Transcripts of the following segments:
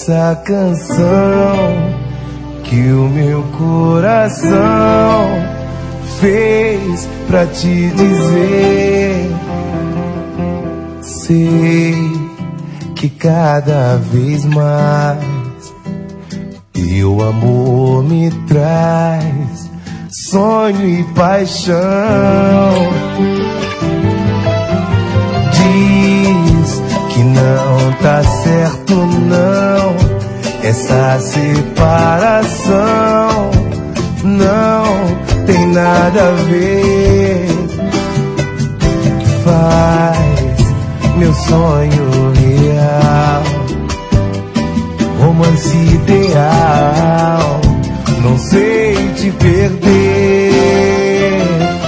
essa canção que o meu coração fez pra te dizer. Sei que cada vez mais teu amor me traz sonho e paixão. Diz que não tá certo não, essa separação não tem nada a ver. Faz meu sonho real, romance ideal, não sei te perder.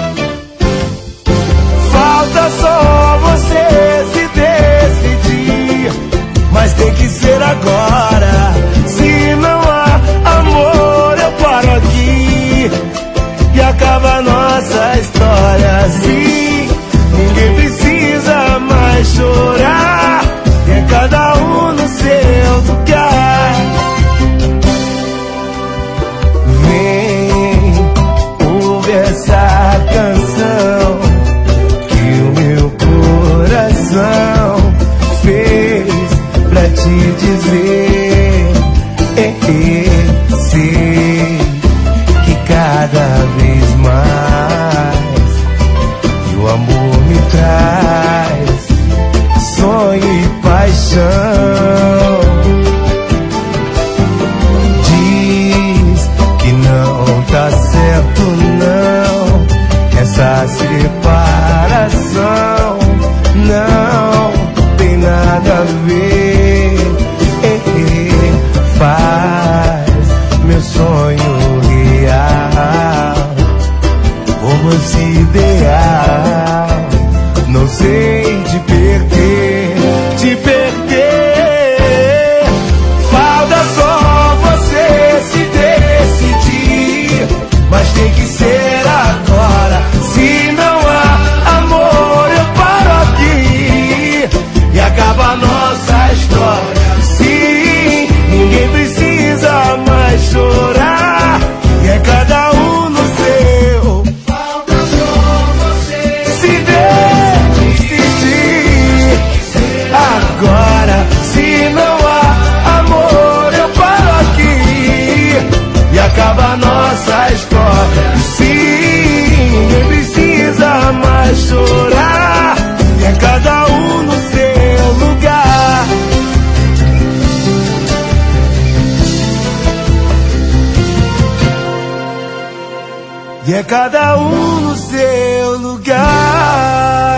Falta só você se decidir, mas tem que ser agora. Se não há amor, eu paro aqui e acaba a nossa história. Sim, ninguém precisa mais chorar, é cada um no seu lugar. Vem, ouve essa canção que o meu coração fez pra te dizer. Sei que cada vez mais o amor me traz sonho e paixão. Diz que não tá certo não, essa separação não tem nada a ver. Faz meu sonho real, romance ideal, não sei te perder, te perder. Falta só você se decidir, mas tem que ser agora. Se não há amor, eu paro aqui e acaba a nossa história. Sim, ninguém precisa mais chorar, e é cada um no seu. Falta só você se decidir agora. Se não há amor, eu paro aqui e acaba a nossa história. Sim, ninguém precisa mais chorar, e é cada um no seu lugar. E é cada um no seu lugar.